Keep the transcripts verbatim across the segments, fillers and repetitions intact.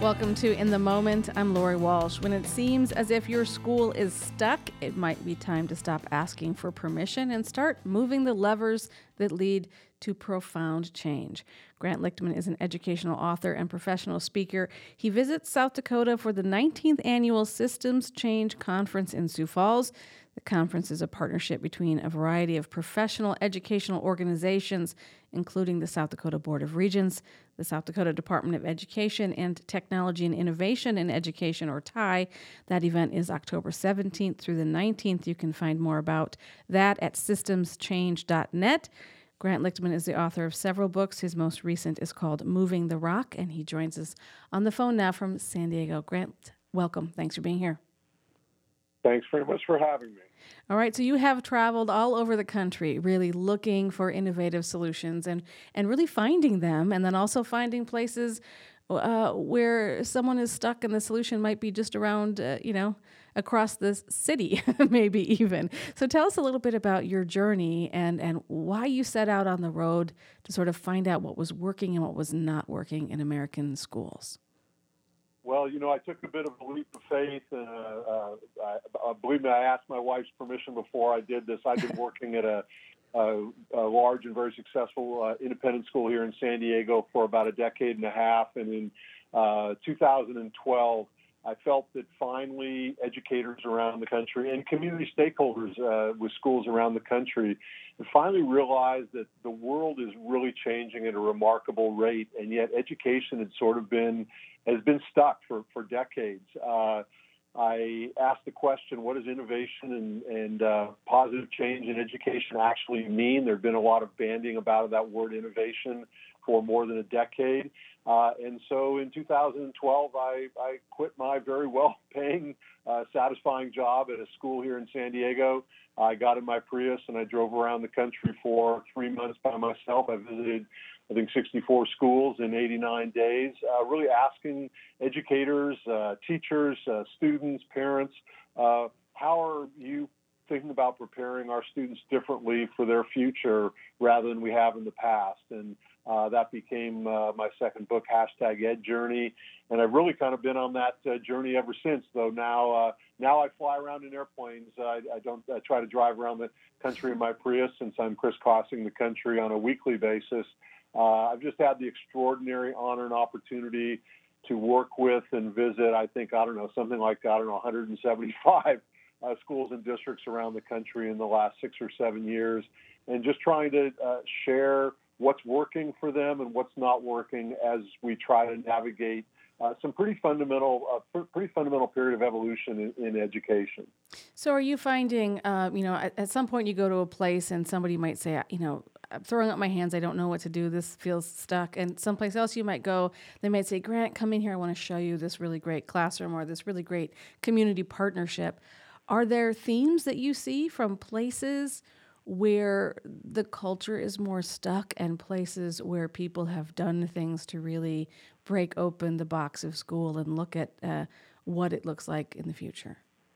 Welcome to In the Moment. I'm Lori Walsh. When it seems as if your school is stuck, it might be time to stop asking for permission and start moving the levers that lead to profound change. Grant Lichtman is an educational author and professional speaker. He visits South Dakota for the nineteenth Annual Systems Change Conference in Sioux Falls. The conference is a partnership between a variety of professional educational organizations, including the South Dakota Board of Regents, the South Dakota Department of Education, and Technology and Innovation in Education, or T I. That event is October seventeenth through the nineteenth. You can find more about that at systems change dot net. Grant Lichtman is the author of several books. His most recent is called Moving the Rock, and he joins us on the phone now from San Diego. Grant, welcome. Thanks for being here. Thanks very much for having me. All right, so you have traveled all over the country, really looking for innovative solutions and, and really finding them, and then also finding places uh, where someone is stuck and the solution might be just around, uh, you know, across the city, maybe even. So tell us a little bit about your journey and, and why you set out on the road to sort of find out what was working and what was not working in American schools. Well, you know, I took a bit of a leap of faith, and uh, uh, I, uh, believe me, I asked my wife's permission before I did this. I've been working at a, a, a large and very successful uh, independent school here in San Diego for about a decade and a half, and in uh, two thousand twelve, I felt that finally educators around the country and community stakeholders uh, with schools around the country finally realized that the world is really changing at a remarkable rate, and yet education had sort of been has been stuck for, for decades. Uh, I asked the question, what does innovation and, and uh, positive change in education actually mean? There had been a lot of banding about that word innovation for more than a decade. Uh, and so in two thousand twelve, I, I quit my very well-paying, uh, satisfying job at a school here in San Diego. I got in my Prius and I drove around the country for three months by myself. I visited, I think, sixty-four schools in eighty-nine days, uh, really asking educators, uh, teachers, uh, students, parents, uh, how are you thinking about preparing our students differently for their future rather than we have in the past? And uh, that became uh, my second book, Hashtag Ed Journey. And I've really kind of been on that uh, journey ever since, though now uh, now I fly around in airplanes. I, I don't I try to drive around the country in my Prius since I'm crisscrossing the country on a weekly basis. Uh, I've just had the extraordinary honor and opportunity to work with and visit, I think, I don't know, something like, I don't know, one hundred seventy-five uh, schools and districts around the country in the last six or seven years, and just trying to uh, share what's working for them and what's not working as we try to navigate uh, some pretty fundamental, uh, pretty fundamental period of evolution in, in education. So are you finding, uh, you know, at, at some point you go to a place and somebody might say, you know, I'm throwing up my hands, I don't know what to do, this feels stuck. And someplace else you might go, they might say, Grant, come in here, I want to show you this really great classroom or this really great community partnership. Are there themes that you see from places where the culture is more stuck and places where people have done things to really break open the box of school and look at uh, what it looks like in the future?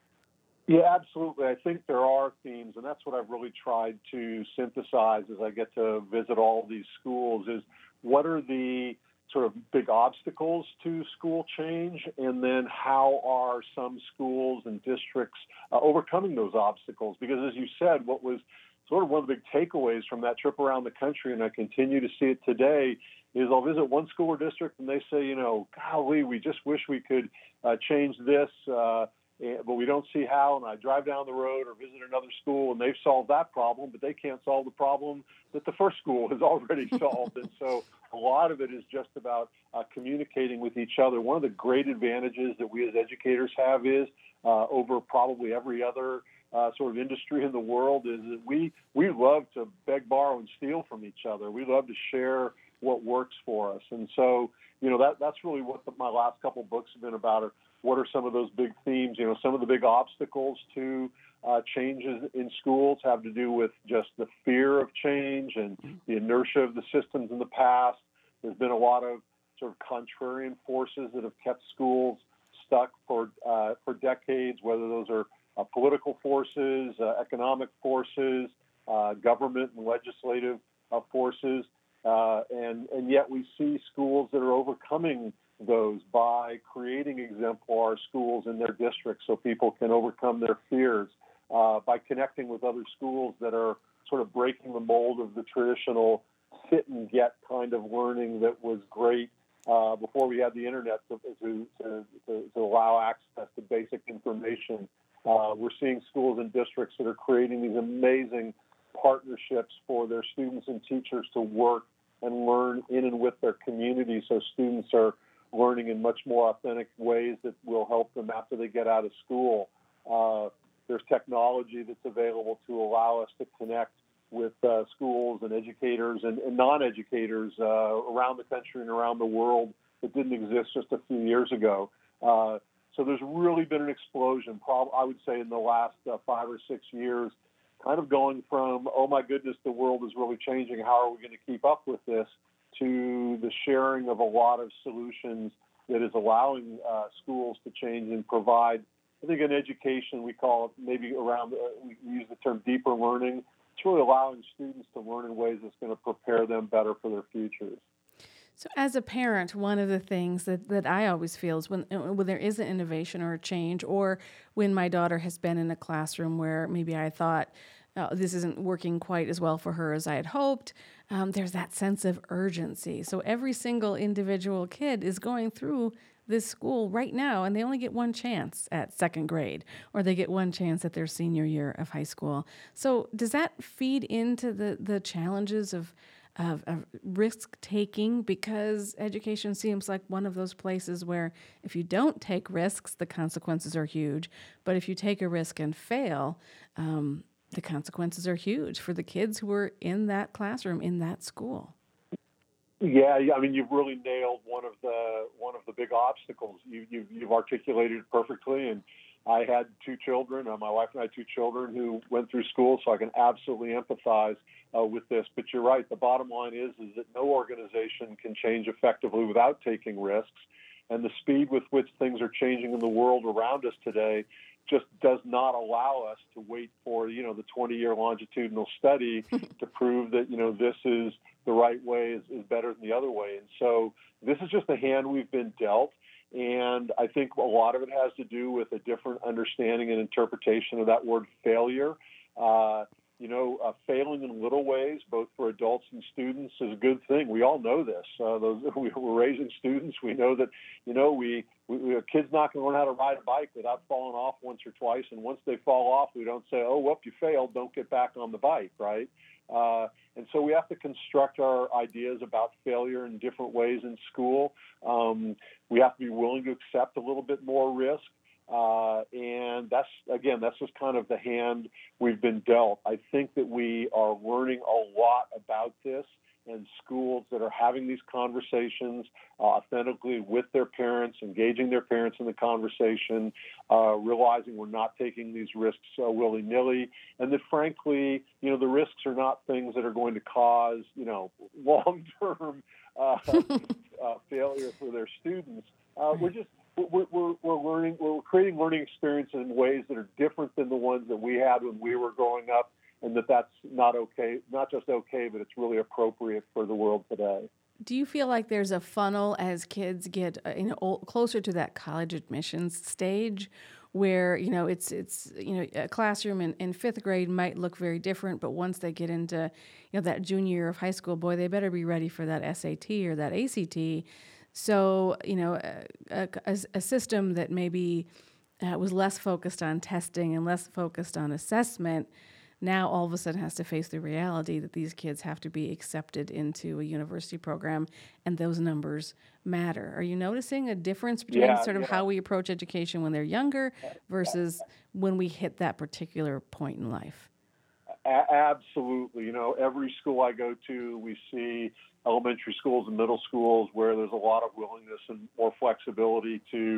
Yeah, absolutely. I think there are themes, and that's what I've really tried to synthesize as I get to visit all these schools, is what are the sort of big obstacles to school change, and then how are some schools and districts uh, overcoming those obstacles? Because as you said, what was sort of one of the big takeaways from that trip around the country, and I continue to see it today, is I'll visit one school or district and they say, you know, golly, we just wish we could uh, change this, uh, but we don't see how. And I drive down the road or visit another school and they've solved that problem, but they can't solve the problem that the first school has already solved. And so a lot of it is just about uh, communicating with each other. One of the great advantages that we as educators have is uh, over probably every other Uh, sort of industry in the world is that we we love to beg, borrow, and steal from each other. We love to share what works for us, and so you know that that's really what the, my last couple of books have been about. Are what are some of those big themes? You know, some of the big obstacles to uh, changes in schools have to do with just the fear of change and the inertia of the systems in the past. There's been a lot of sort of contrarian forces that have kept schools stuck for uh, for decades, whether those are Uh, political forces, uh, economic forces, uh, government and legislative uh, forces, uh, and and yet we see schools that are overcoming those by creating exemplar schools in their districts so people can overcome their fears, uh, by connecting with other schools that are sort of breaking the mold of the traditional sit and get kind of learning that was great uh, before we had the internet to, to, to, to allow access to basic information. Uh, we're seeing schools and districts that are creating these amazing partnerships for their students and teachers to work and learn in and with their community, so students are learning in much more authentic ways that will help them after they get out of school. Uh, there's technology that's available to allow us to connect with uh, schools and educators and, and non-educators uh, around the country and around the world that didn't exist just a few years ago. Uh, so there's really been an explosion, prob- I would say, in the last uh, five or six years, kind of going from, oh my goodness, the world is really changing, how are we going to keep up with this, to the sharing of a lot of solutions that is allowing uh, schools to change and provide, I think in education we call it maybe around, uh, we use the term deeper learning. It's really allowing students to learn in ways that's going to prepare them better for their futures. So as a parent, one of the things that, that I always feel is when, when there is an innovation or a change, or when my daughter has been in a classroom where maybe I thought, oh, this isn't working quite as well for her as I had hoped, um, there's that sense of urgency. So every single individual kid is going through this school right now, and they only get one chance at second grade, or they get one chance at their senior year of high school. So does that feed into the, the challenges of Of, of risk taking, because education seems like one of those places where if you don't take risks, the consequences are huge. But if you take a risk and fail, um, the consequences are huge for the kids who are in that classroom, in that school. Yeah, I mean, you've really nailed one of the one of the big obstacles. You, you've, you've articulated it perfectly, and I had two children. Uh, my wife and I had two children who went through school, so I can absolutely empathize uh, with this. But you're right. The bottom line is is that no organization can change effectively without taking risks, and the speed with which things are changing in the world around us today just does not allow us to wait for, you know, the twenty-year longitudinal study to prove that, you know, this is the right way is, is better than the other way. And so this is just the hand we've been dealt. And I think a lot of it has to do with a different understanding and interpretation of that word failure. Uh, you know, uh, failing in little ways, both for adults and students, is a good thing. We all know this. Uh, those, we, we're raising students. We know that, you know, we, we, we a kid's not going to learn how to ride a bike without falling off once or twice. And once they fall off, we don't say, oh, whoop, you failed, don't get back on the bike, right? Uh, and so we have to construct our ideas about failure in different ways in school. Um, we have to be willing to accept a little bit more risk. Uh, and that's, again, that's just kind of the hand we've been dealt. I think that we are learning a lot about this, and schools that are having these conversations uh, authentically with their parents, engaging their parents in the conversation, uh, realizing we're not taking these risks uh, willy-nilly, and that, frankly, you know, the risks are not things that are going to cause, you know, long-term uh, uh, failure for their students. Uh, we're just We're, we're, we're learning, we're creating learning experiences in ways that are different than the ones that we had when we were growing up, and that that's not okay, not just okay, but it's really appropriate for the world today. Do you feel like there's a funnel as kids get uh, you know closer to that college admissions stage, where you know it's it's you know a classroom in, in fifth grade might look very different, but once they get into you know that junior year of high school, boy, they better be ready for that S A T or that A C T. So, you know, a, a, a system that maybe uh, was less focused on testing and less focused on assessment now all of a sudden has to face the reality that these kids have to be accepted into a university program, and those numbers matter. Are you noticing a difference between Yeah, sort of yeah. how we approach education when they're younger versus when we hit that particular point in life? A- absolutely. You know, every school I go to, we see elementary schools and middle schools where there's a lot of willingness and more flexibility to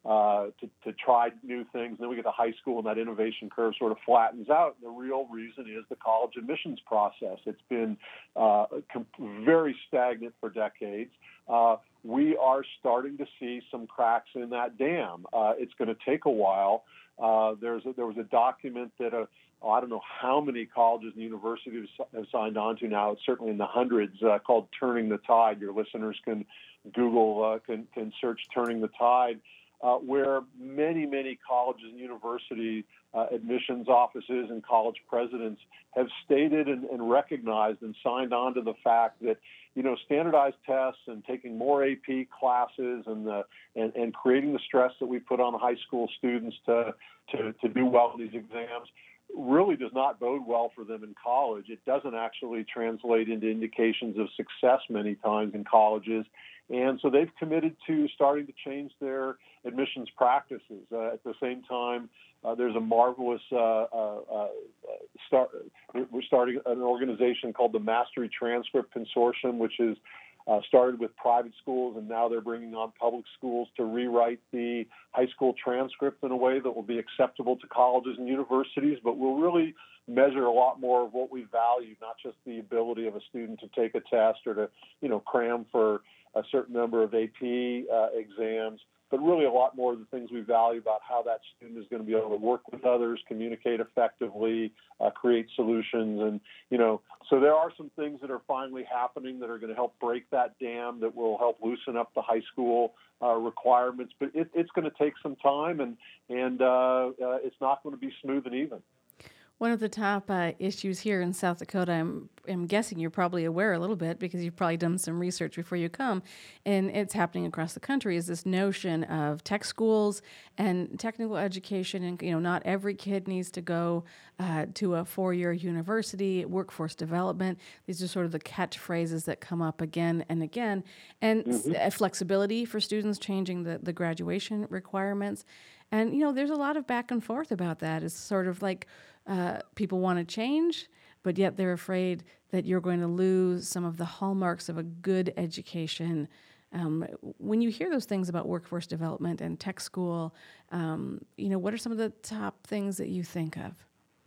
uh, to, to try new things. And then we get to high school, and that innovation curve sort of flattens out. The real reason is the college admissions process. It's been uh, com- very stagnant for decades. Uh, we are starting to see some cracks in that dam. Uh, it's going to take a while. Uh, there's a, there was a document that a Oh, I don't know how many colleges and universities have signed on to now. It's certainly in the hundreds, uh, called Turning the Tide. Your listeners can Google, uh, can, can search Turning the Tide, uh, where many, many colleges and university uh, admissions offices and college presidents have stated and, and recognized and signed on to the fact that, you know, standardized tests and taking more A P classes and, the, and, and creating the stress that we put on high school students to, to, to do well in these exams really does not bode well for them in college. It doesn't actually translate into indications of success many times in colleges. And so they've committed to starting to change their admissions practices. Uh, at the same time, uh, there's a marvelous uh, uh, uh, start. We're starting an organization called the Mastery Transcript Consortium, which is Uh, started with private schools, and now they're bringing on public schools to rewrite the high school transcript in a way that will be acceptable to colleges and universities, but will really measure a lot more of what we value, not just the ability of a student to take a test or to, you know, cram for a certain number of A P uh, exams, but really a lot more of the things we value about how that student is going to be able to work with others, communicate effectively, uh, create solutions. And, you know, so there are some things that are finally happening that are going to help break that dam, that will help loosen up the high school uh, requirements. But it, it's going to take some time, and, and uh, uh, it's not going to be smooth and even. One of the top uh, issues here in South Dakota, I'm, I'm guessing you're probably aware a little bit because you've probably done some research before you come, and it's happening across the country, is this notion of tech schools and technical education. And, you know, not every kid needs to go uh, to a four-year university, workforce development. These are sort of the catchphrases that come up again and again. And mm-hmm. s- flexibility for students, changing the, the graduation requirements. And, you know, there's a lot of back and forth about that. It's sort of like, Uh, people want to change, but yet they're afraid that you're going to lose some of the hallmarks of a good education. Um, when you hear those things about workforce development and tech school, um, you know, what are some of the top things that you think of?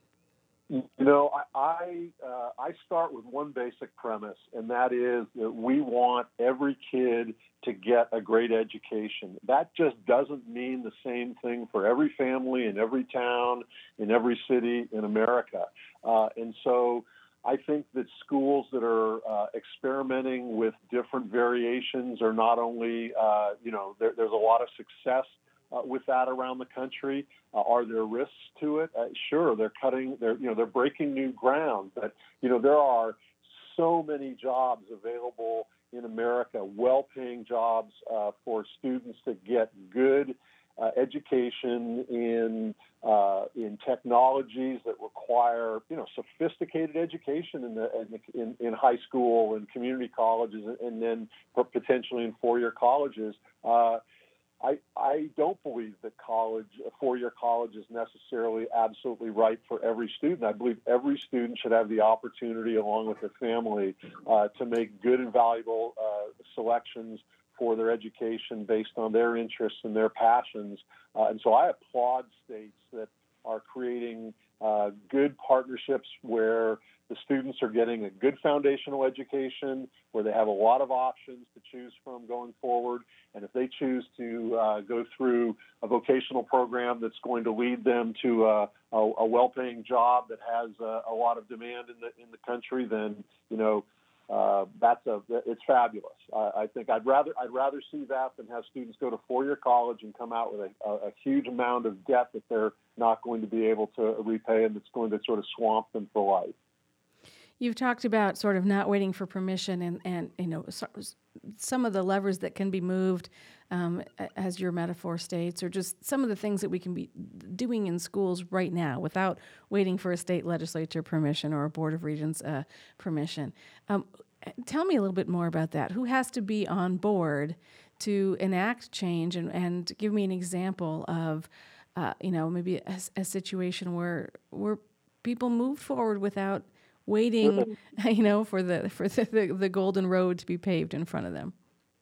You know, I I, uh, I start with one basic premise, and that is that we want every kid to get a great education. That just doesn't mean the same thing for every family in every town, in every city in America. Uh, and so I think that schools that are uh, experimenting with different variations are not only, uh, you know, there, there's a lot of success Uh, with that around the country. Uh, are there risks to it? Uh, sure, they're cutting, they're you know they're breaking new ground, but you know there are so many jobs available in America, well-paying jobs uh, for students to get good uh, education in uh, in technologies that require you know sophisticated education in the in, in high school and community colleges, and then potentially in four-year colleges. Uh, I, I don't believe that college, a four-year college, is necessarily absolutely right for every student. I believe every student should have the opportunity, along with their family, uh, to make good and valuable uh, selections for their education based on their interests and their passions. Uh, and so I applaud states that are creating uh, good partnerships where the students are getting a good foundational education, where they have a lot of options to choose from going forward. And if they choose to uh, go through a vocational program that's going to lead them to a, a, a well-paying job that has a, a lot of demand in the in the country, then you know uh, that's a it's fabulous. I, I think I'd rather I'd rather see that than have students go to four-year college and come out with a, a, a huge amount of debt that they're not going to be able to repay, and that's going to sort of swamp them for life. You've talked about sort of not waiting for permission, and, and you know so, some of the levers that can be moved, um, as your metaphor states, or just some of the things that we can be doing in schools right now without waiting for a state legislature permission or a Board of Regents uh, permission. Um, tell me a little bit more about that. Who has to be on board to enact change, and, and give me an example of, uh, you know, maybe a, a situation where where people moved forward without waiting, you know, for the for the, the golden road to be paved in front of them.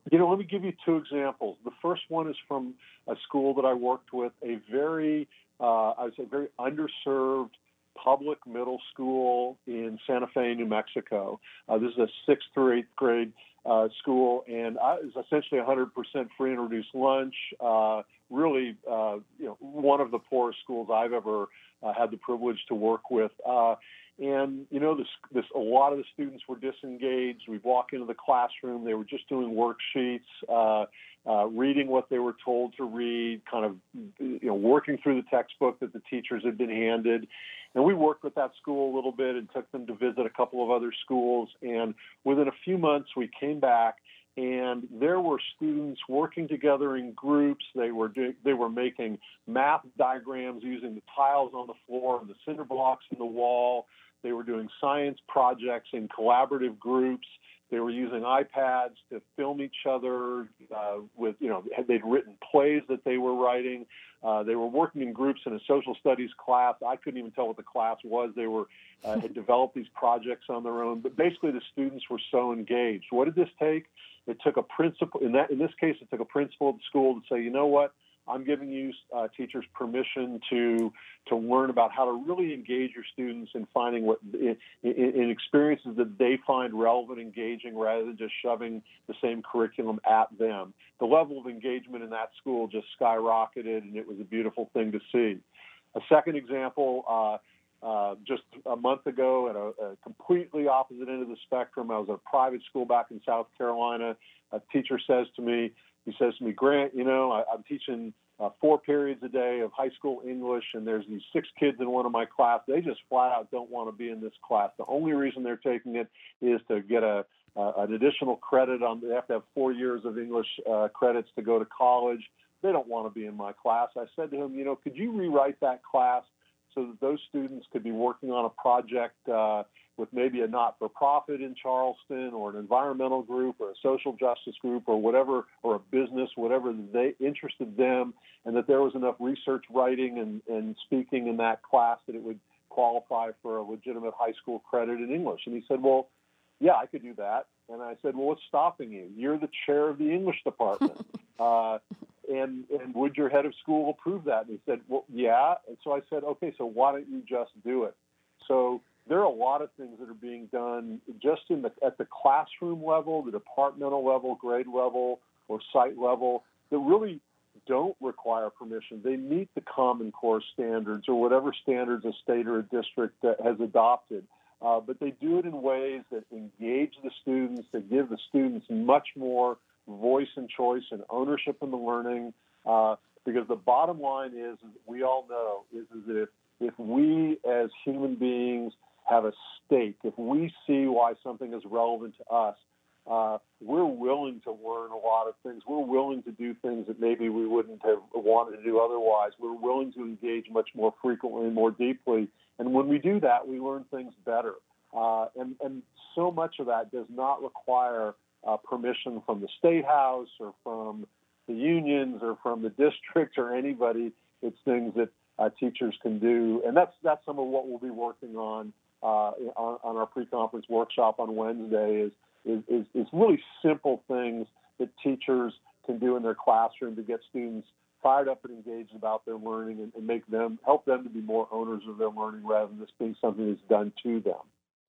You know, let me give you two examples. The first one is from a school that I worked with, a very, uh, I would say, very underserved public middle school in Santa Fe, New Mexico. Uh, this is a sixth through eighth grade uh, school, and I, it was essentially one hundred percent free and reduced lunch. Uh, really, uh, you know, one of the poorest schools I've ever uh, had the privilege to work with. Uh, And, you know, this, this, a lot of the students were disengaged. We'd walk into the classroom. They were just doing worksheets, uh, uh, reading what they were told to read, kind of, you know, working through the textbook that the teachers had been handed. And we worked with that school a little bit and took them to visit a couple of other schools. And within a few months, we came back, and there were students working together in groups. They were do, they were making math diagrams using the tiles on the floor and the cinder blocks in the wall. They were doing science projects in collaborative groups. They were using iPads to film each other uh, with, you know, they'd written plays that they were writing. Uh, they were working in groups in a social studies class. I couldn't even tell what the class was. They were uh, had developed these projects on their own. But basically, the students were so engaged. What did this take? It took a principal. In that, in this case, it took a principal of the school to say, you know what? I'm giving you uh, teachers permission to to learn about how to really engage your students in finding what in, in experiences that they find relevant, engaging, rather than just shoving the same curriculum at them. The level of engagement in that school just skyrocketed, and it was a beautiful thing to see. A second example, uh, uh, just a month ago, at a, a completely opposite end of the spectrum, I was at a private school back in South Carolina. A teacher says to me, He says to me, Grant, you know, I, I'm teaching uh, four periods a day of high school English, and there's these six kids in one of my class. They just flat out don't want to be in this class. The only reason they're taking it is to get a uh, an additional credit on. They have to have four years of English uh, credits to go to college. They don't want to be in my class. I said to him, you know, could you rewrite that class so that those students could be working on a project uh, with maybe a not-for-profit in Charleston, or an environmental group, or a social justice group, or whatever, or a business, whatever they interested them, and that there was enough research writing and, and speaking in that class that it would qualify for a legitimate high school credit in English. And he said, well, yeah, I could do that. And I said, well, what's stopping you? You're the chair of the English department. uh, and, and would your head of school approve that? And he said, well, yeah. And so I said, okay, so why don't you just do it? So there are a lot of things that are being done just in the, at the classroom level, the departmental level, grade level, or site level that really don't require permission. They meet the Common Core standards, or whatever standards a state or a district uh, has adopted. Uh, but they do it in ways that engage the students, that give the students much more voice and choice and ownership in the learning. Uh, because the bottom line is, is we all know, is, is that if, if we as human beings have a stake, if we see why something is relevant to us, uh, we're willing to learn a lot of things. We're willing to do things that maybe we wouldn't have wanted to do otherwise. We're willing to engage much more frequently and more deeply. And when we do that, we learn things better. Uh, and, and so much of that does not require uh, permission from the State House or from the unions or from the district or anybody. It's things that uh, teachers can do. And that's, that's some of what we'll be working on Uh, on, on our pre-conference workshop on Wednesday is, is, is, is really simple things that teachers can do in their classroom to get students fired up and engaged about their learning, and, and make them help them to be more owners of their learning rather than this being something that's done to them.